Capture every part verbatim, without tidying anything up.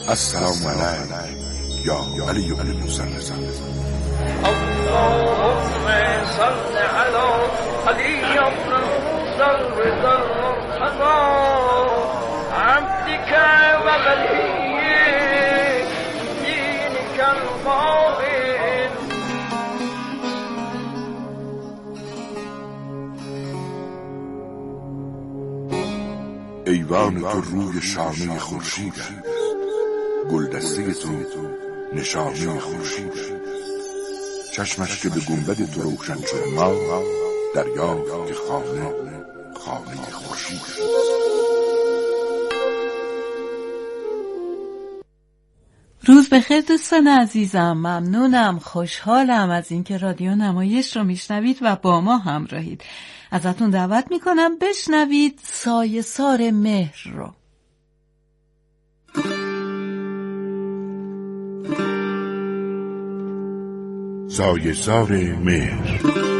السلام علیک یا علی بن موسی رضا. اللهم صل علی علی بن موسی رضا عبدك وولي دينك القائم. ایوان تو روی شانه خورشید است، گلدسته تو نشانه خورشید است. چشمش که به گنبد تو روشن شد ما دریافت که خانه خانه خورشید است. روز بخیر دوستان عزیزم، ممنونم، خوشحالم از اینکه رادیو نمایش رو میشنوید و با ما همراهید. ازتون دعوت میکنم بشنوید سایه سار مهر رو. سایه سار مهر.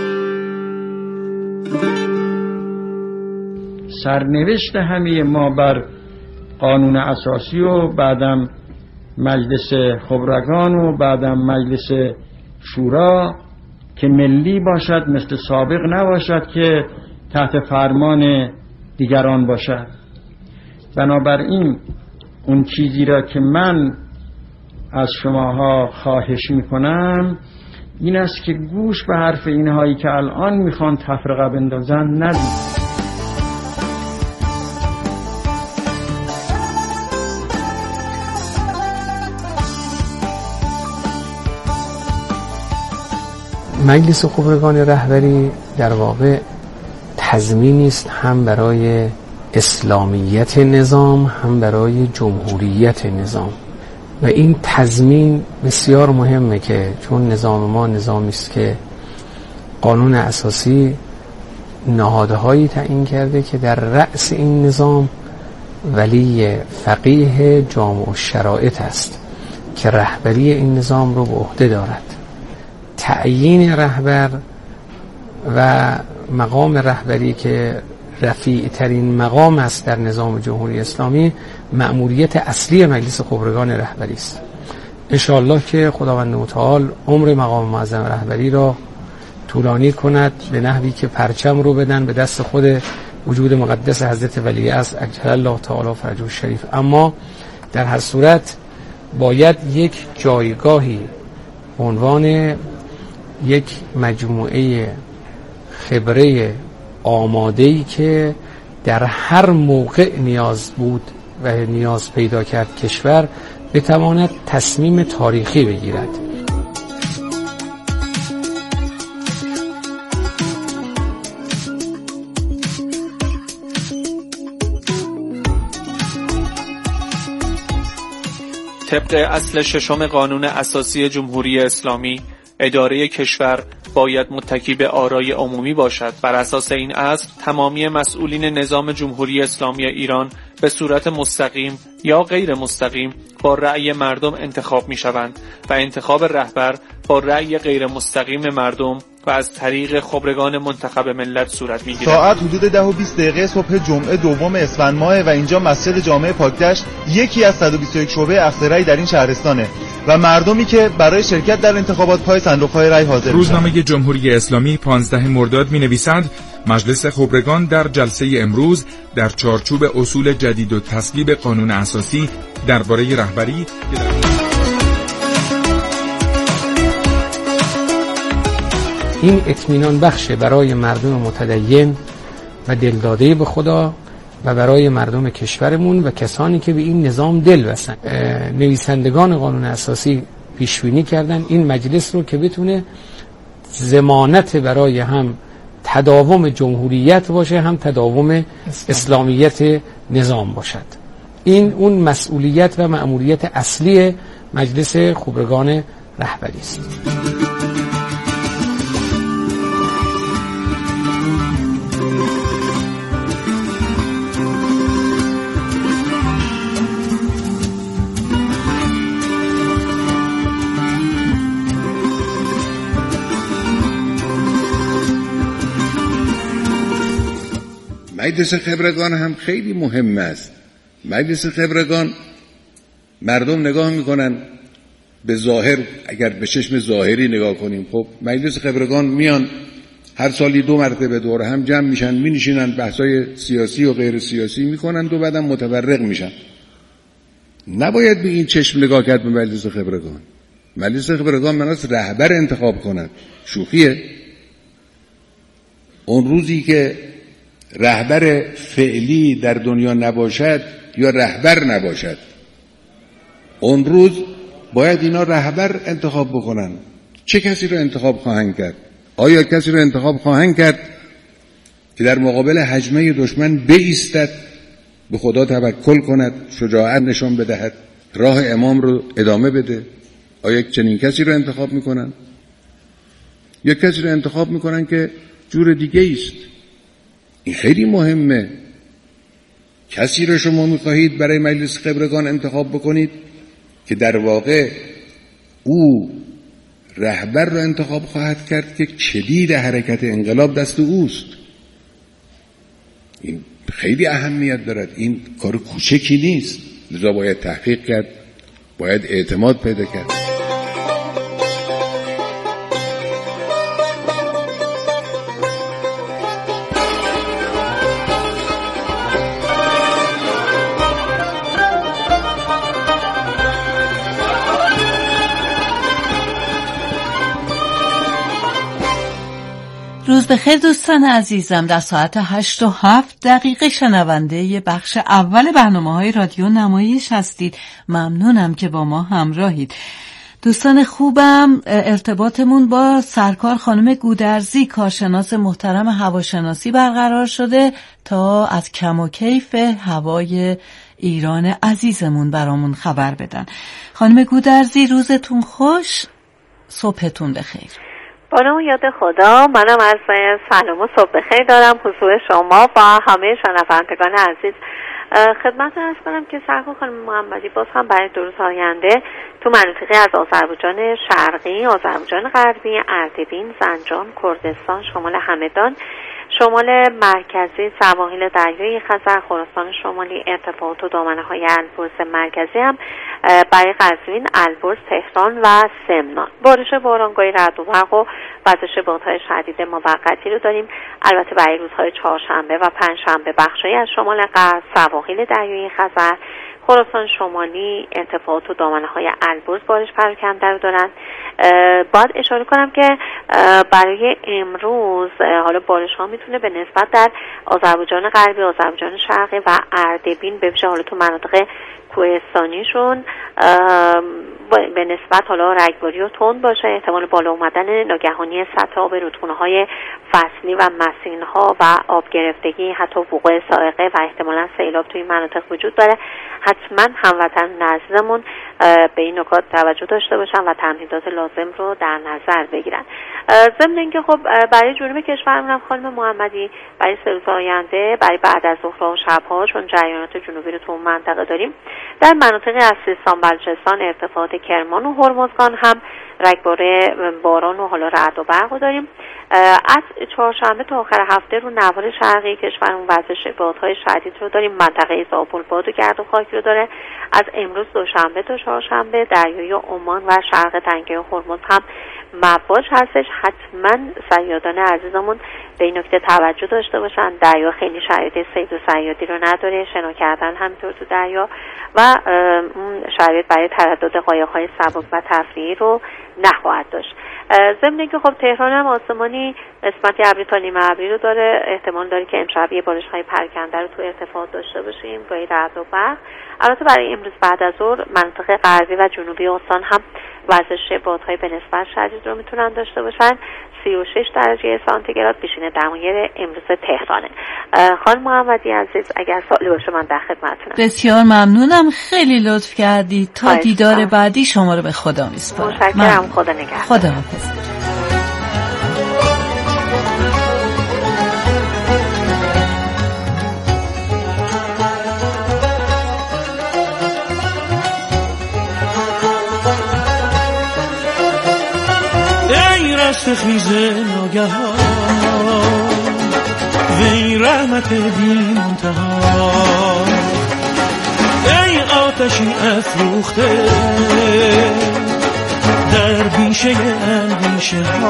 سرنوشت همه ما بر قانون اساسی و بعدم مجلس خبرگان و بعدم مجلس شورا که ملی باشد، مثل سابق نباشد که تحت فرمان دیگران باشد. بنابراین اون چیزی را که من از شماها خواهش میکنم این است که گوش به حرف اینهایی که الان میخوان تفرقه بندازن ندید. مجلس خبرگان رهبری در واقع تضمینی است هم برای اسلامیت نظام هم برای جمهوریت نظام و این تضمین بسیار مهمه که چون نظام ما نظامی است که قانون اساسی نهادهایی تعیین کرده که در رأس این نظام ولی فقیه جامع الشرائط است که رهبری این نظام رو به عهده دارد. تعیین رهبر و مقام رهبری که رفیع ترین مقام است در نظام جمهوری اسلامی مأموریت اصلی مجلس خبرگان رهبری است. انشاءالله که خداوند متعال عمر مقام معظم رهبری را طولانی کند به نحوی که پرچم رو بدن به دست خود وجود مقدس حضرت ولیعصر عجل الله تعالی فرجه الشریف. اما در هر صورت باید یک جایگاهی به عنوان یک مجموعه خبره آماده‌ای که در هر موقع نیاز بود و نیاز پیدا کرد کشور بتواند تصمیم تاریخی بگیرد. طبق اصل ششم قانون اساسی جمهوری اسلامی، اداره کشور باید متکی به آرای عمومی باشد. بر اساس این اصل تمامی مسئولین نظام جمهوری اسلامی ایران به صورت مستقیم یا غیر مستقیم با رأی مردم انتخاب می شوند و انتخاب رهبر با رأی غیر مستقیم مردم و از طریق خبرگان منتخب ملت صورت می‌گیرد. ساعت حدود ده و بیست دقیقه صبح جمعه دوم اسفند ماه و اینجا مسجد جامع پاکدشت یکی از صد و بیست و یک شعبه اخذ رأی در این شهرستانه و مردمی که برای شرکت در انتخابات پای صندوق‌های رأی حاضر میشن. روزنامه جمهوری اسلامی پانزدهم مرداد می‌نویسد مجلس خبرگان در جلسه امروز در چارچوب اصول جدید و تصویب قانون اساسی درباره رهبری این اطمینان بخشه برای مردم متدین و دلداده به خدا و برای مردم کشورمون و کسانی که به این نظام دل بستن. نویسندگان قانون اساسی پیشبینی کردن این مجلس رو که بتونه ضمانت برای هم تداوم جمهوریت باشه هم تداوم اسلامیت نظام باشد. این اون مسئولیت و مأموریت اصلی مجلس خبرگان رهبری است. مجلس خبرگان هم خیلی مهم است. مجلس خبرگان مردم نگاه میکنن به ظاهر، اگر به چشم ظاهری نگاه کنیم، خب مجلس خبرگان میان هر سالی دو مرتبه دور هم جمع میشن، مینشینن، بحثای سیاسی و غیر سیاسی میکنن و بعدم متفرق میشن. نباید به این چشم نگاه کرد به مجلس خبرگان. مجلس خبرگان مناس رهبر انتخاب کند. شوخیه؟ اون روزی که رهبر فعلی در دنیا نباشد یا رهبر نباشد، اون روز باید اینا رهبر انتخاب بکنن. چه کسی رو انتخاب خواهند کرد؟ آیا کسی رو انتخاب خواهند کرد که در مقابل هجمه دشمن بایستد، به خدا توکل کند، شجاعت نشان بدهد، راه امام رو ادامه بده؟ آیا چنین کسی رو انتخاب میکنن؟ یا کسی رو انتخاب میکنن که جور دیگه است؟ این خیلی مهمه. کسی رو شما میخواهید برای مجلس خبرگان انتخاب بکنید که در واقع او رهبر رو انتخاب خواهد کرد که کلید حرکت انقلاب دست اوست. این خیلی اهمیت دارد. این کار کوچکی نیست، لذا باید تحقیق کرد، باید اعتماد پیدا کرد. روز بخیر دوستان عزیزم. در ساعت هشت و هفت دقیقه شنونده ی بخش اول برنامه‌های رادیو نمایش هستید. ممنونم که با ما همراهید. دوستان خوبم، ارتباطمون با سرکار خانم گودرزی، کارشناس محترم هواشناسی برقرار شده تا از کم و کیف هوای ایران عزیزمون برامون خبر بدن. خانم گودرزی روزتون خوش، صبحتون بخیر. با نام یاد خدا، منم از سلام و صبح بخیر دارم حضور شما و همه شنوندگان عزیز. خدمتتون عرض کنم که سرکار خانم محمدی باز هم برای دو روز آینده تو مناطقی از آذربایجان شرقی، آذربایجان غربی، اردبیل، زنجان، کردستان، شمال همدان، شمال مرکزی، سواحل دریای خزر، خراسان شمالی، ارتفاعات و دامنه‌های البرز مرکزی هم برای قزوین، البرز، تهران و سمنان بارش بارانگاهی، رعد و برق و وزش بادهای شدید موقتی رو داریم. البته برای روزهای چهارشنبه و پنجشنبه بخشی از شمال غرب، سواحل دریای خزر، خراسان شمالی، ارتفاعات و دامنه‌های البرز بارش پراکنده رو دارن. باید اشاره کنم که برای امروز حالا بارش ها میتونه به نسبت در آذربایجان غربی، آذربایجان شرقی و اردبیل به ویژه حالا تو مناطق کوهستانیشون به نسبت حالا رگباری و تند باشه. احتمال بالا اومدن ناگهانی سطح آب رودخونه‌های فصلی و مسین‌ها و آب گرفتگی، حتی وقوع صاعقه و احتمالاً سیلاب توی مناطق وجود داره. حتما هموطن عزیزمون به این نکات توجه داشته باشن و تمهیدات لازم رو در نظر بگیرن. ضمن اینکه خب برای جنوب کشورمون هم خانم محمدی برای سه روز آینده، برای بعد از ظهر و شب‌ها، چون جریانات جنوبی رو تو اون منطقه داریم، در مناطق از سیستان، بلوچستان، ارتفاعات کرمان و هرمزگان هم رگبار باران و حالا رعد و برق داریم. از چهارشنبه تا آخر هفته رو نوار شرقی کشورمون وزش بادهای شدید رو داریم. منطقه زابل باد و گرد و خاک رو داره. از امروز دوشنبه تا چهارشنبه دریای عمان و شرق تنگه هرمز هم مواج هستش. حتما صیادان عزیزمون به این نکته توجه داشته باشن. دریا خیلی شرایط صید و صیادی رو نداره، شنا کردن همینطور تو دریا و اون شرایط برای تردد قایق‌های سبک و تفریحی رو نخواهد داشت. ضمن اینکه خب تهران هم آسمانی قسمتی ابری تا نیمه ابری رو داره. احتمال داره که امشب یه بارش‌های پراکنده رو تو ارتفاعات داشته باشیم، گاهی رعد و برق. البته برای امروز بعد از ظهر مناطق غربی و جنوبی استان هم وزش بادهای به نسبت شدید رو میتونن داشته باشن. سی و شش درجه سانتیگراد پیشین دمایر امروز تهرانه. خانم محمدی عزیز اگر سوالی باشه من در خدمتتونم. بسیار ممنونم، خیلی لطف کردی. تا دیدار بعدی شما رو به خدا میسپارم. متشکرم. خدا نگهدار. خدا حافظ. خیز ناگهان وی رحمت بی منتها، ای آتشی افروخته در بیشه اندیشه ها.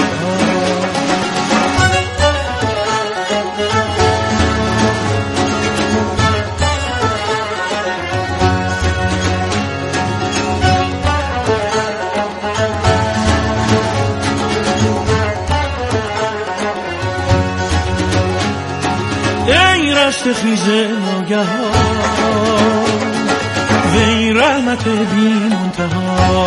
ای رشت خیز ناگهان وی رحمت بی منتها،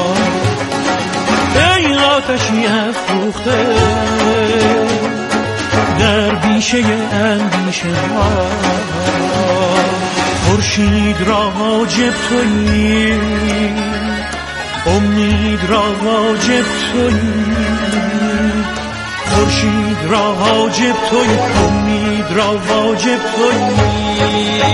ای آتشی افروخته در بیشه اندیشه ها. خورشید را واجب تویی، امید را واجب تویی، خورشید را واجب تویی، امید را واجب تویی.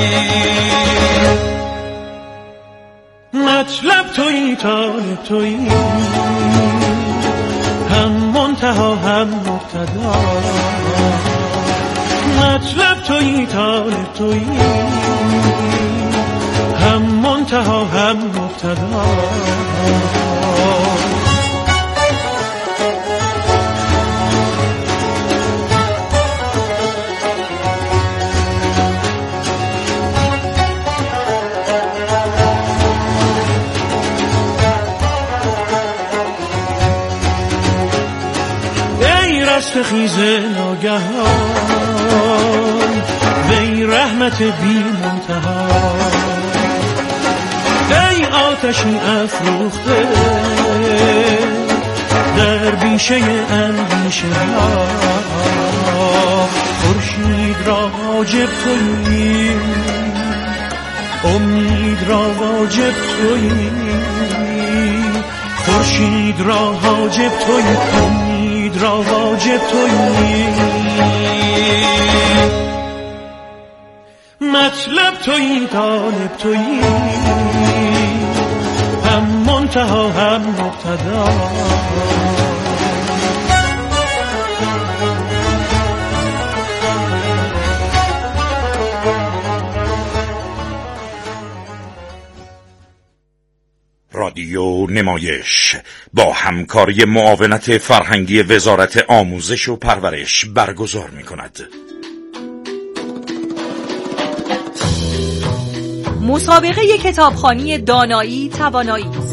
مطلب تویی، طالب تویی، هم منتها هم مبتدا. مطلب تویی، طالب تویی، هم منتها هم مبتدا. خیز ناگهان وی رحمت بی منتها، ای آتشی افروخته در بیشه اندیشه ها. خورشید را واجب تویی، امید را واجب تویی، خورشید را واجب تویی، امید را واجب تویی. مطلب تویی، طالب تویی، هم منتها هم مبتدا. رادیو نمایش با همکاری معاونت فرهنگی وزارت آموزش و پرورش برگزار می کند. مسابقه کتابخوانی دانایی توانایی است.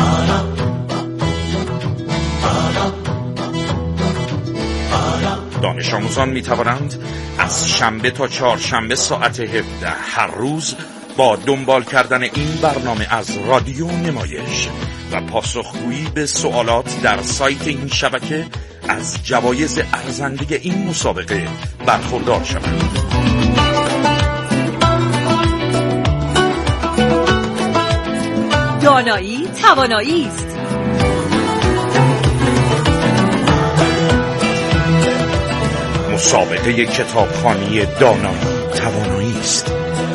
دانش آموزان می توانند از شنبه تا چهارشنبه ساعت هفده هر روز با دنبال کردن این برنامه از رادیو نمایش و پاسخگویی به سوالات در سایت این شبکه از جوایز ارزنده این مسابقه برخوردار شوند. دانایی توانایی است. مسابقه کتابخوانی دانایی توانایی است.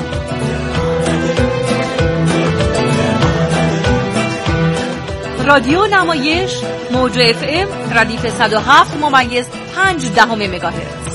رادیو نمایش موج اف ام ردیف صد و هفت ممیز پنج دهم مگاهرتز.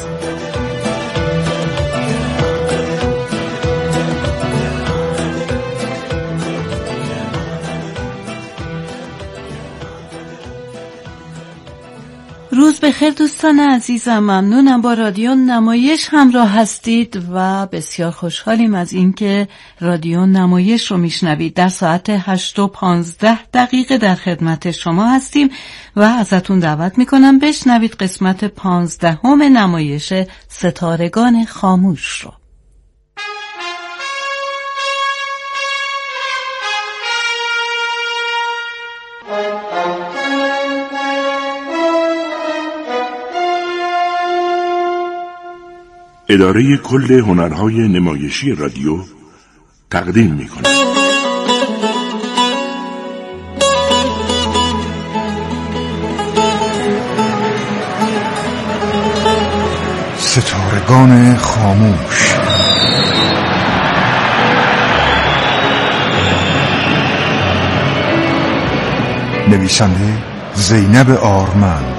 روز بخیر دوستان عزیزم، ممنونم با رادیو نمایش همراه هستید و بسیار خوشحالیم از اینکه رادیو نمایش رو میشنوید. در ساعت هشت و پانزده دقیقه در خدمت شما هستیم و ازتون دعوت میکنم بشنوید قسمت پانزدهم نمایش ستارگان خاموش رو. اداره کل هنرهای نمایشی رادیو تقدیم می‌کند. ستارگان خاموش. نویسنده زینب آرمند.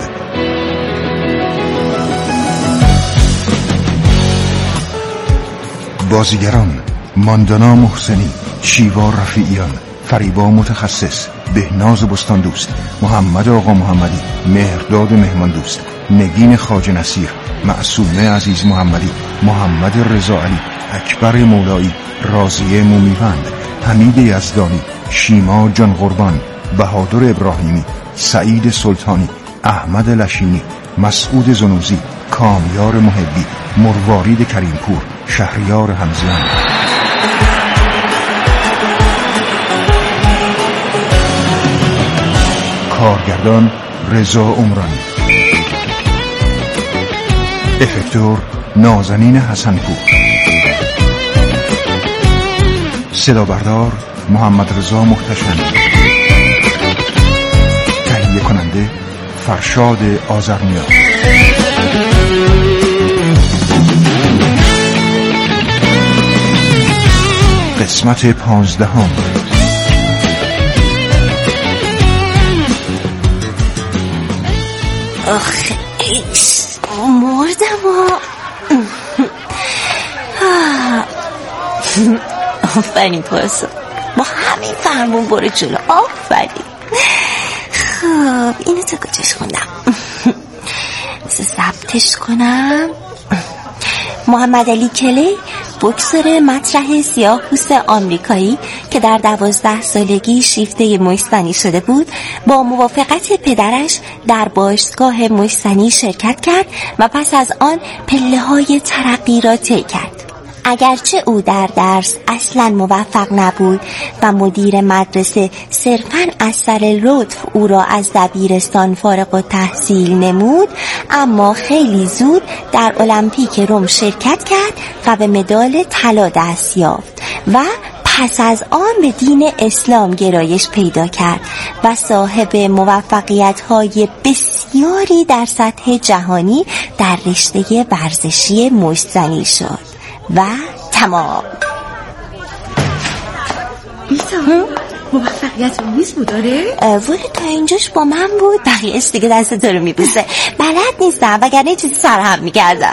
بازیگران: ماندانا محسنی، شیوا رفیعیان، فریبا متخصص، بهناز بستان دوست، محمد آقا محمدی، مهرداد مهمان دوست، نگین خواجه نصیر، معصومه عزیز محمدی، محمد رضا علی، اکبر مولایی، راضیه مومیوند، حمید یزدانی، شیما جان قربان، بهادر ابراهیمی، سعید سلطانی، احمد لشینی، مسعود زنوزی، کامیار محبی، مروارید کریمپور، شهریار حمزیان. کارگردان رضا عمرانی، افکتور نازنین حسنپور، صدا بردار محمد رضا محتشمی، تهیه کننده فرشاد آذرنیا. قسمت پانزدهم. آخه ایش مردم و آفرین پاسا، با همین فرمون برو جلو. آفرین. خب اینو تا کجاش خوندم؟ بسه ثبتش کنم. محمد علی کلی، بوکسور مطرح سیاه‌پوست آمریکایی که در دوازده سالگی شیفته مشتزنی شده بود، با موافقت پدرش در باشگاه مشتزنی شرکت کرد و پس از آن پله‌های ترقی را طی کرد. اگرچه او در درس اصلا موفق نبود و مدیر مدرسه صرفاً از سر لطف او را از دبیرستان فارغ التحصیل نمود، اما خیلی زود در المپیک روم شرکت کرد و به مدال طلا دست یافت و پس از آن به دین اسلام گرایش پیدا کرد و صاحب موفقیت‌های بسیاری در سطح جهانی در رشته ورزشی مشتزنی شد. و تمام. بیتا موفقیت رو نیست بود داره؟ ولی تا اینجاش با من بود، بقیهش دیگه دست تو رو میبوسه. بلد نیستم وگرنه چیزی سرهم میکردم.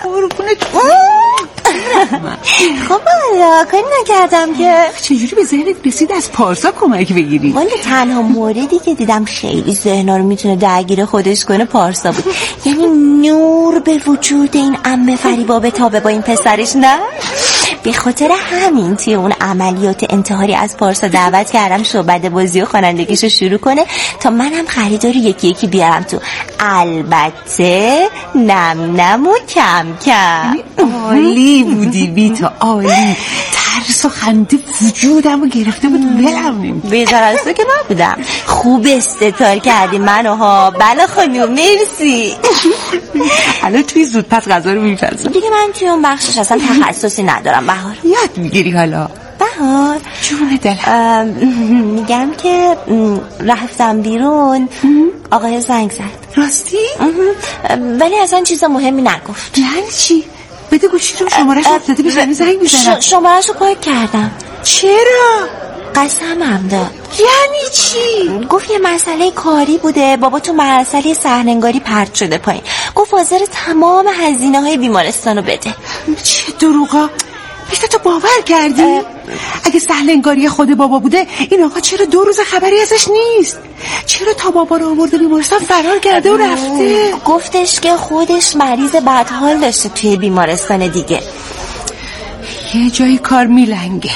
خب حالا کاری نکردم که. چجوری به ذهنت رسید از پارسا کمک بگیری؟ ولی تنها موردی که دیدم خیلی ذهنا رو میتونه درگیر خودش کنه پارسا بود. یعنی نور به وجود این عمه فریبا بتابه با این پسرش. نه به خاطر همین توی اون عملیات انتحاری از پارسا دعوت کردم شعبده بازی و خوانندگیشو شروع کنه تا منم خریداری یکی یکی بیارم تو. البته نم نم و کم کم. عالی بودی بیتا، عالی. ترس و خنده وجودم رو گرفته بود، ولم نمی‌داد. بیزار از تو که نبودم. خوب استتار کردی منو ها. بله خانم مرسی. الان توی زود پس غذا رو می‌پزم دیگه. من توی اون بخشش اصلا تخصصی ندارم. بهار یاد میگیری حالا. بهار جون دلم، میگم که رفتم بیرون، آقای زنگ زد. راستی؟ ولی اصلا چیز مهمی نگفت. یعنی چی؟ بده گوشی رو، شمارش افتاده بشنی زنگ میزنم. شمارش رو پاک کردم. چرا؟ قسمم داد. یعنی چی؟ گفت یه مسئله کاری بوده، بابا تو مسئله سحرنگاری پرت شده پایین. گفت حاضر تمام هزینه های بیمارستانو بده. چه دروغا؟ بیشتر تو باور کردی؟ اه... اگه سهلنگاری خود بابا بوده این آقا چرا دو روز خبری ازش نیست؟ چرا تا بابا رو آورده بیمارستان فرار کرده و رفته؟ گفتش که خودش مریض بدحال داشته توی بیمارستان دیگه. یه جایی کار میلنگه.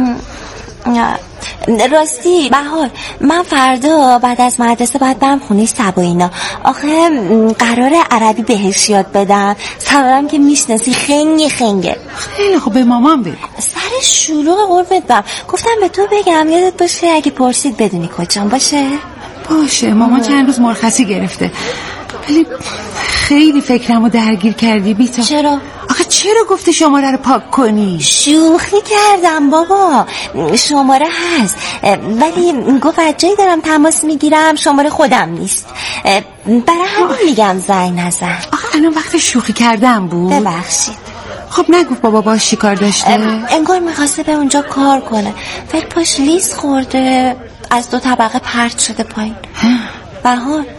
راستی بهار، من فردا بعد از مدرسه باید برم خونه سبایینا. آخه قراره عربی بهش یاد بدم. سبارم که میشناسی خنگی خنگه. خیلی خوب، به مامان بگو. سر شلوغ قربت برم. گفتم به تو بگم یادت باشه اگه پرسید بدونی کجام. باشه؟ باشه. مامان چند روز مرخصی گرفته. ولی خیلی فکرمو درگیر کردی بیتا. چرا؟ آخه چرا گفتی شماره رو پاک کنی؟ شوخی کردم بابا، شماره هست ولی گفت از جایی دارم تماس میگیرم شماره خودم نیست، برای همین میگم زنگ نزن. آخه الان وقت شوخی کردم بود. ببخشید. خب نگفت بابا باش چی کار داشته؟ انگار میخواسته به اونجا کار کنه ولی پاش لیز خورده از دو طبقه پرت شده پایین. بهار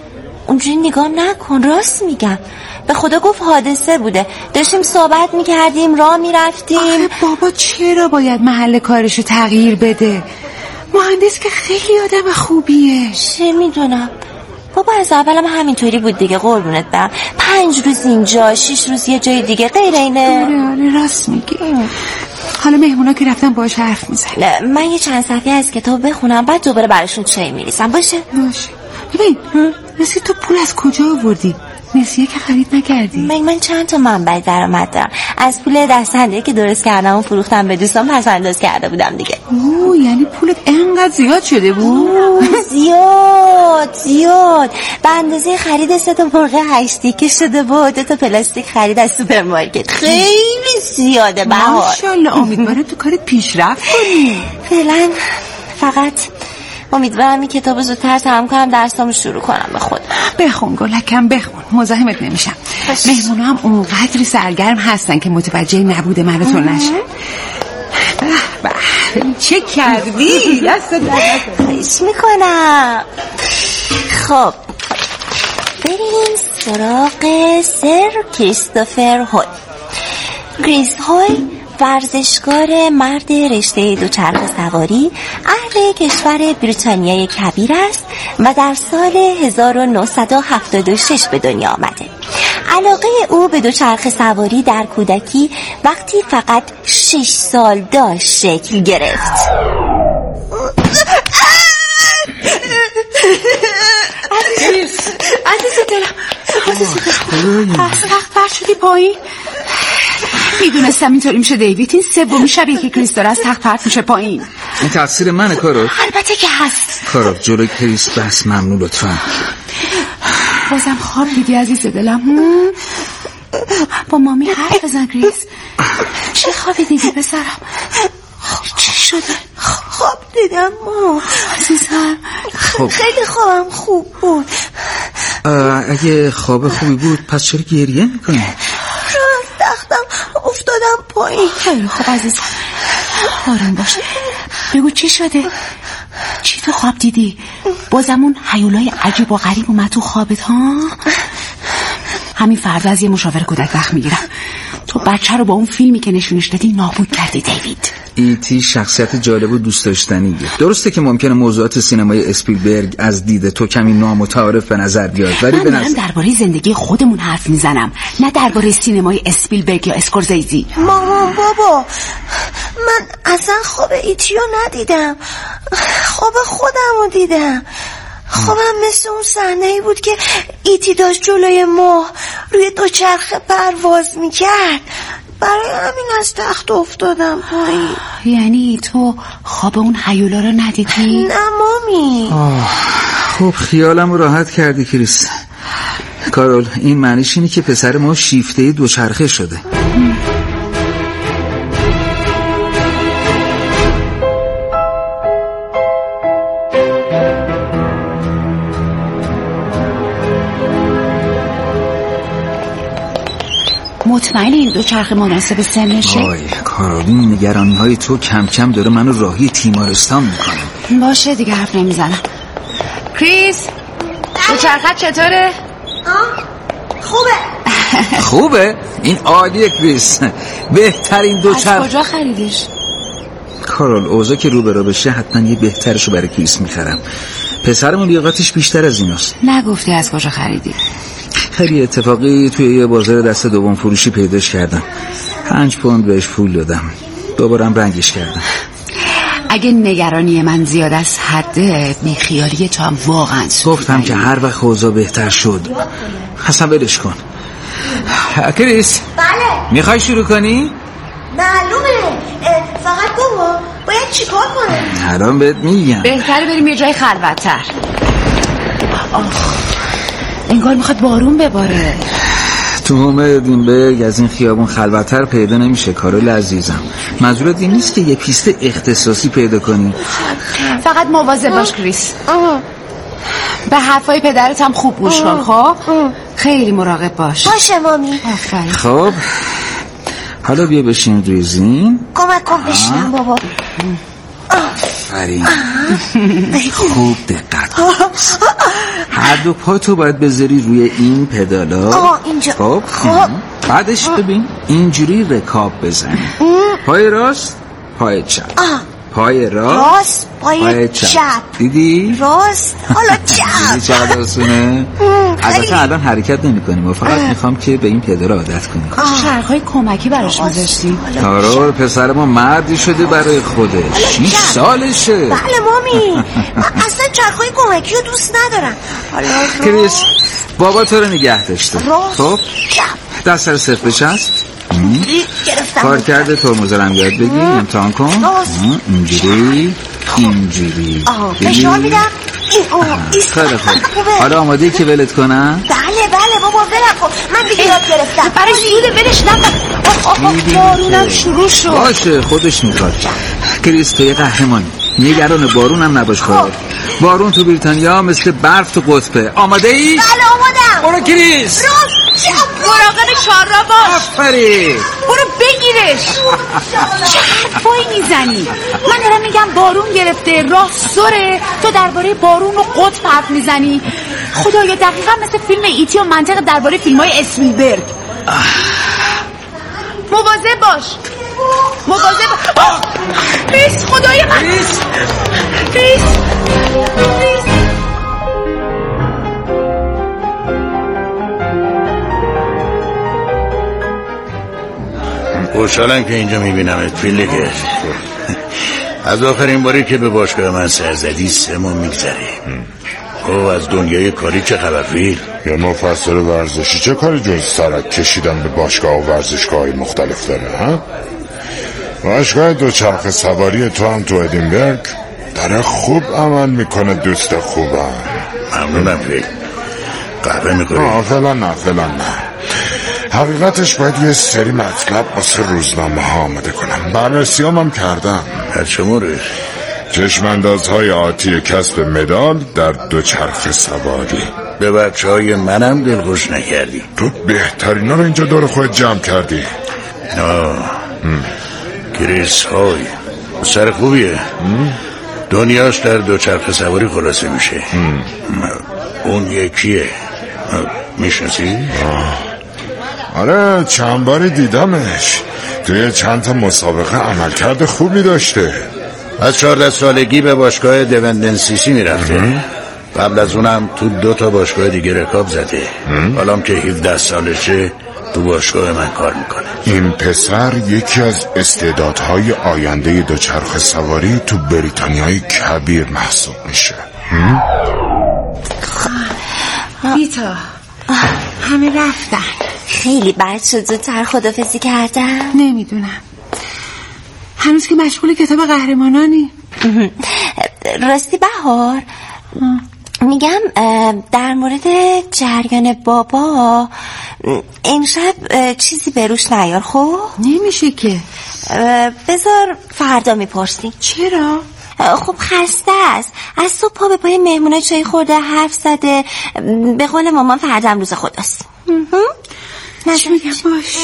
اونجوری نگاه نکن، راست میگم. به خدا گفت حادثه بوده، داشتیم صحبت میکردیم، راه میرفتیم. آخه بابا چرا باید محل کارشو تغییر بده؟ مهندس که خیلی آدم خوبیه. چه میدونم بابا، از اولم همینطوری بود دیگه، قربونت برم. پنج روز اینجا، شش روز یه جای دیگه، غیر اینه. آره آره راست میگی. حالا مهمونا که رفتن باهاش حرف میزنم. من یه چند صفحه از کتاب بخونم، بعد دوباره براشون چای میریزم. باشه باشه. ببین راستی تو پول از کجا آوردی؟ نسیه که خرید نکردی؟ من من چند تا منبع درآمد دارم. از پول دستنده که درست کردم و فروختم به دوستان پس انداز کرده بودم دیگه. اوه یعنی پولت انقدر زیاد شده بود؟ زیاد زیاد به اندازه خرید سه تا مرغ هشتی که شده بود، دو تا پلاستیک خرید از سوپرمارکت. خیلی زیاده بهار. ماشاءالله، امیدوارم تو کارت پیشرفت کنی. فعلا فقط امیدوارم این کتاب زودتر تمام کنم، درسامو شروع کنم. به خود بخون گلکم بخون، مزاحمت نمیشم. مهمونا هم اونقدری سرگرم هستن که متوجه نبوده من تو نشن. به به چه کردی؟ دست درد خواهش میکنم. خب بریم سراغ سر کریستوفر هول. کریس هول ورزشکار مرد رشته دوچرخه سواری اهل کشور بریتانیای کبیر است و در سال هزار و نهصد و هفتاد و شش به دنیا آمده. علاقه او به دوچرخه سواری در کودکی وقتی فقط شش سال داشت شکل گرفت. عزیز دلم، عزیز دلم، از تخت پر شدی پایین؟ میدونستم اینطوری میشه دیوید. این سومین شبیه که کریس داره از تخت پرت میشه پایین. این تقصیر منه کارول؟ البته که هست. کارول جلوی کریس بس ممنون لطفا. بازم خواب دیدی عزیز دلم؟ با مامی حرف بزن کریس. چه خوابی دیدی پسرم؟ چی شده؟ خواب دیدم ما عزیزم. خب. خیلی خوابم خوب بود. اگه خواب خوبی بود پس چرا گریه میکنی؟ تختم افتادم پایین. خیلی خوب عزیزم، آروم باش. بگو چی شده؟ چی تو خواب دیدی؟ بازمون هیولای عجیب و غریب اومد تو خوابت ها؟ همین فردا از یه مشاور کودک وقت میگیرم. تو بچه رو با اون فیلمی که نشونش دادی نابود کردی دیوید. ایتی شخصیت جالب و دوست داشتنیه. درسته که ممکنه موضوعات سینمای اسپیلبرگ از دید تو کمی نامتعارف به نظر بیاد، ولی من به نظر درباره زندگی خودمون حرف میزنم، نه درباره سینمای اسپیلبرگ یا اسکورسیزی. مامان بابا، من اصلا خواب ایتیو ندیدم، خواب خودمو دیدم. خوابم مثل اون صحنه‌ای بود که ایتی داشت جلوی ماه روی دوچرخه پرواز میکرد. برای همین از تخت افتادم پایین. یعنی تو خواب اون هیولا رو ندیدی؟ نه مامی. خب خیالم رو راحت کردی کریس. کارول، این معنیش اینه که پسر ما شیفته دوچرخه شده. مطمئنی این دوچرخه مناسب سنشه؟ وای کارولین، نگرانی های تو کم کم داره منو راهی تیمارستان میکنه. باشه دیگه حرف نمیزنم. کریس، دوچرخه چطوره؟ خوبه. خوبه؟ این عالیه کریس، بهترین دوچرخه. از کجا خریدیش؟ کارول، اوضاع که رو به رو بشه حتما یه بهترشو برای کریس میخرم. پسرمون لیاقتش بیشتر از ایناست. نگفتی از کجا خریدی؟ خیلی اتفاقی توی یه بازار دست دوم فروشی پیداش کردم. پنج پوند بهش پول دادم، دوبارم رنگش کردم. اگه نگرانی من زیاد از حده، بیخیالی تو هم واقعا سوخت. گفتم که هر وقت اوضاع بهتر شد حسن ولش کن. کریس، بله میخوای شروع کنی؟ معلومه، فقط بابا باید چیکار کنم؟ الان بهت میگم. بهتره بریم یه جای خلوت‌تر. انگار میخواد بارون بباره. تو همه ادینبرگ از این خیابون خلوت‌تر پیدا نمیشه کارول عزیزم. منظورت این نیست که یه پیست اختصاصی پیدا کنی؟ فقط مواظب باش کریس. به حرفای پدرت هم خوب گوش کن. خب خیلی مراقب باش. باشه مامی. آفرین. خب حالا بیا بشین روی زین. کمک کن بشینم بابا. آفرین. خوب دقت کن. هر دو پا تو باید بذاری روی این پدالا. آه اینجا. خب بعدش ببین اینجوری رکاب بزنی. پای راست پای چپ. پای راست, راست پای, پای چپ. چپ دیدی؟ راست حالا چپ. دیدی چقدر آسونه؟ البته الان حرکت نمی کنیم و فقط میخوام که به این پدر عادت کنیم. کاش چرخهای کمکی براش میذاشتی. تارور پسر ما مردی شده برای خودش. شیش سالشه. بله مامی. من اصلا چرخهای کمکی رو دوست ندارم. کریس بابا تو رو نگه داشته. خب دست سر صرف بچست. کار کرده ترمز رو هم یاد بگی. امتحان کن. اینجوری اینجوری فشار میدم. خیلی خوب. حالا آماده ای که ولت کنم؟ بله بله بابا ولم کن. من دیگه یاد گرفتم. برای زوده ولش نکن. بارونم شروع شد. باشه خودش میخواد. کریس تو یه قهرمانی. نگران بارونم نباش. خب بارون تو بریتانیا مثل برف تو قطبه. آماده ای؟ بله آمادم. برو کریس. مراقب چهار باش. آفرین. برو بگیرش. چه حرفایی میزنی؟ من دارم میگم بارون گرفته راه سره، تو درباره بارون و قطب حرف میزنی. خدایا دقیقا مثل فیلم ایتی و منطق درباره فیلم‌های اسپیلبرگ. مواظب باش. مواظب باش. ریس خدای من. ریس ریس ریس. خوشحالم که اینجا میبینمت فیلکر. از آخرین باری که به باشگاه من سر زدی سه ماه میگذره. او از دنیای کاری چه خبر فیل؟ یه مفسر ورزشی چه کاری جز سرک کشیدن به باشگاه و ورزشگاه‌های مختلف داره ها؟ باشگاه دوچرخه سواری تو هم تو ادینبرگ داره خوب عمل میکنه دوست خوبم. ممنونم فیل. قهوه میخوری؟ آه فعلا نه فعلا نه. حقیقتش باید یه سری مطلب واسه روزنامه ها آماده کنم. بررسی هم, هم کردم. هر چه مورد؟ چشماندازهای آتی کسب مدال در دوچرخه سواری. به بچه های منم دلخوش نکردی. تو بهترین ها رو اینجا دور خود جمع کردی. آه کریس های سر خوبیه. دنیاش در دوچرخه سواری خلاصه میشه. ام. اون یکیه میشناسی؟ آره چند باری دیدمش. توی چند تا مسابقه عملکرد خوبی داشته. از چهارده سالگی به باشگاه دوندنسیسی میرفته. قبل از اونم تو دو تا باشگاه دیگه رکاب زده. حالا که هفده سالشه تو باشگاه من کار میکنه. این پسر یکی از استعدادهای آینده دوچرخه سواری تو بریتانیای کبیر محسوب میشه. بیتا همه رفتن. خیلی بد شد زودتر خدافزی کردم. نمیدونم هنوز که مشغول کتاب قهرمانانی. راستی بهار میگم در مورد جریان بابا امشب چیزی به روش نیار. خب نمیشه که. بذار فردا میپرسی. چرا؟ خب خسته است از صبح پا به پای مهمونه چای خورده حرف زده. به قول مامان فردا هم روز خداست. نشو میگم باش.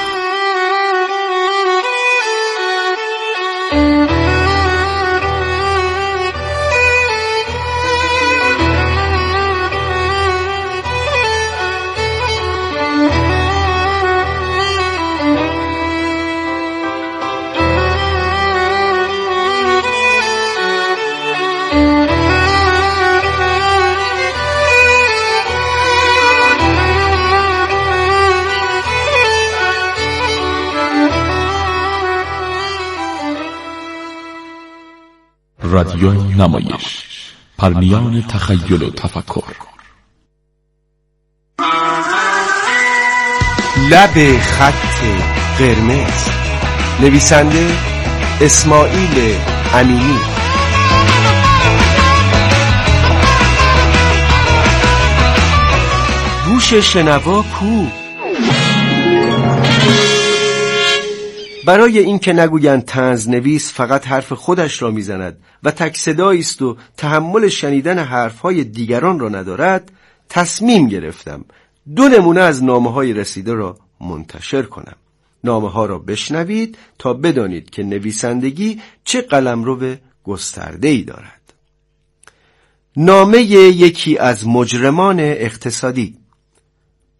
رادیوی نمایش، پرمیان تخیل و تفکر. لب خط قرمز، نویسنده اسماعیل امینی، گوش شنوا کو. برای این که نگویند طنز نویس فقط حرف خودش را میزند و تک صدایی است و تحمل شنیدن حرفهای دیگران را ندارد، تصمیم گرفتم دو نمونه از نامه‌های رسیده را منتشر کنم. نامه‌ها را بشنوید تا بدانید که نویسندگی چه قلمرو گسترده‌ای دارد. نامه یکی از مجرمان اقتصادی.